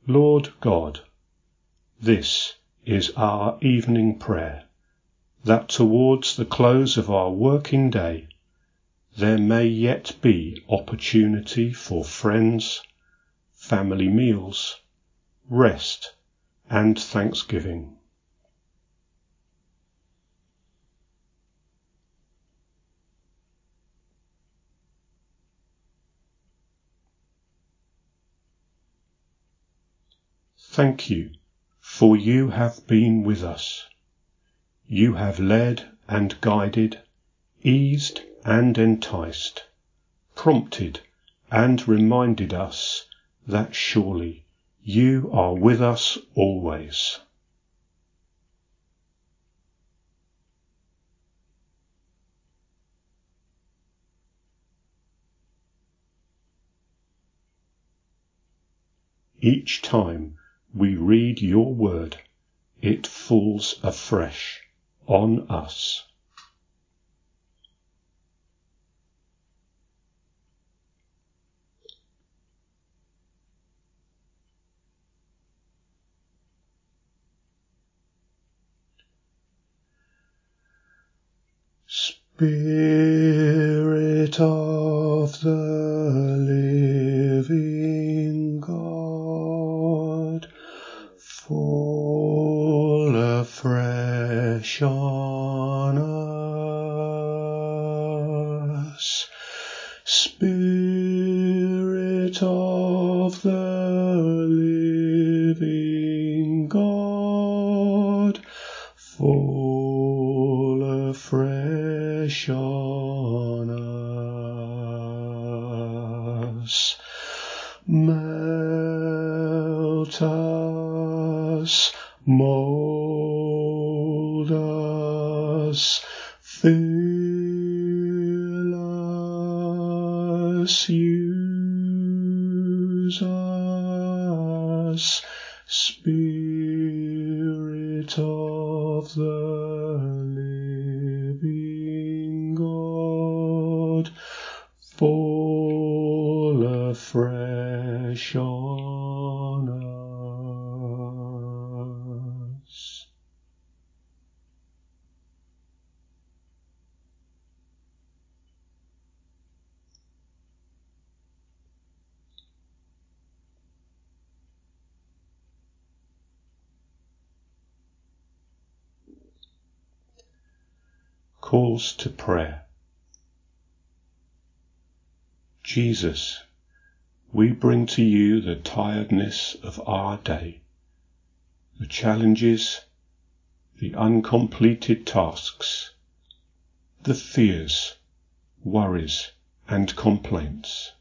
Lord God, this is our evening prayer, that towards the close of our working day there may yet be opportunity for friends, family meals, rest and thanksgiving. Thank you, for you have been with us. You have led and guided, eased and enticed, prompted and reminded us that surely you are with us always. Each time we read your word, it falls afresh on us. Spirit of the living God, fall afresh on us. Spirit of the living God, fall afresh on us. Melt us, mould us, fill us, use us, Spirit of the living God, fall afresh on us. Calls to prayer. Jesus, we bring to you the tiredness of our day, the challenges, the uncompleted tasks, the fears, worries, and complaints.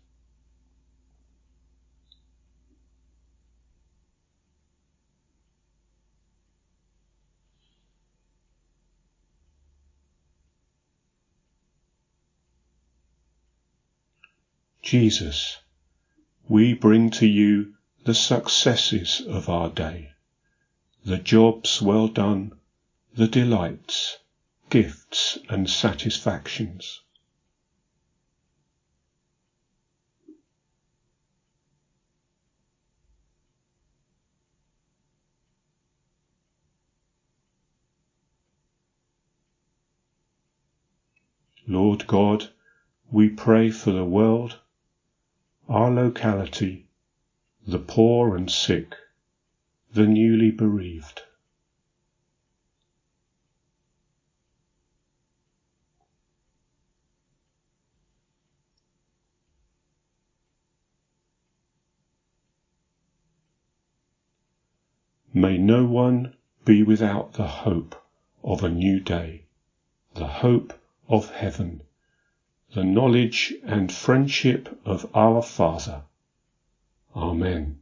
Jesus, we bring to you the successes of our day, the jobs well done, the delights, gifts and satisfactions. Lord God, we pray for the world, our locality, the poor and sick, the newly bereaved. May no one be without the hope of a new day, the hope of heaven, the knowledge and friendship of our Father. Amen.